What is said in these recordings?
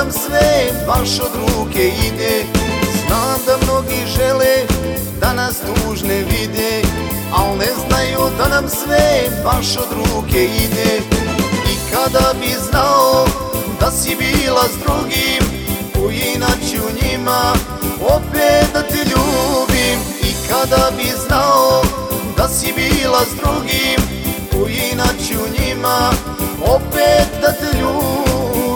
nam sve baš od ruke ide. Znam da mnogi žele da nas tužne vide, al ne znaju da nam sve baš od ruke ide. I kada bi znao da si bila s drugim, uinaću njima opet da te ljubim. I kada bi znao da si bila s drugim, uinaću njima opet da te ljubim.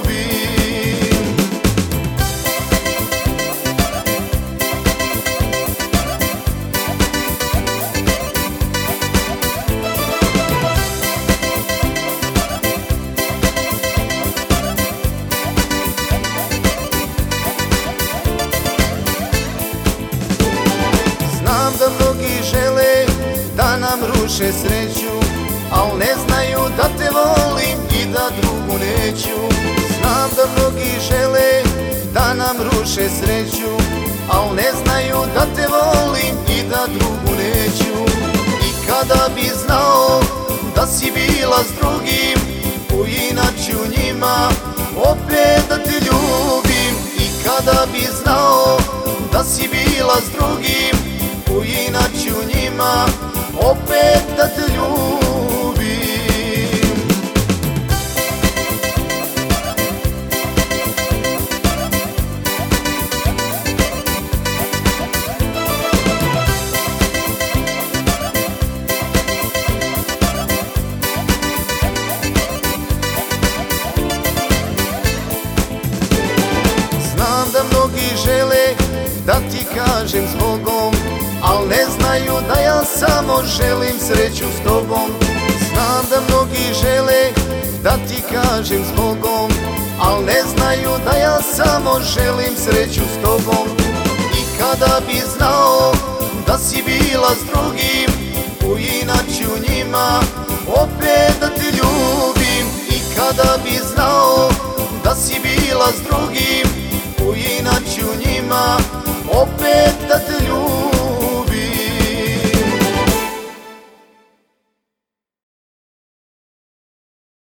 Znam da mnogi žele da nam ruše sreću, al ne znaju da te volim i da drugu neću. Znam da mnogi žele da nam ruše sreću, al ne znaju da te volim i da drugu neću. I kada bi znao da si bila s drugim, uinaću njima opet da te ljubim. I kada bi znao da si bila s drugim, uinaću njima opet da te ljubim. Znam da mnogi žele da ti kažem zbogom, al ne znaju da ja samo želim sreću s tobom. Znam da mnogi žele da ti kažem zbogom, al ne znaju da ja samo želim sreću s tobom. I kada bi znao da si bila s drugim, uinaću njima opet da te ljubim. I kada bi znao da si bila s drugim, uinaću njima opet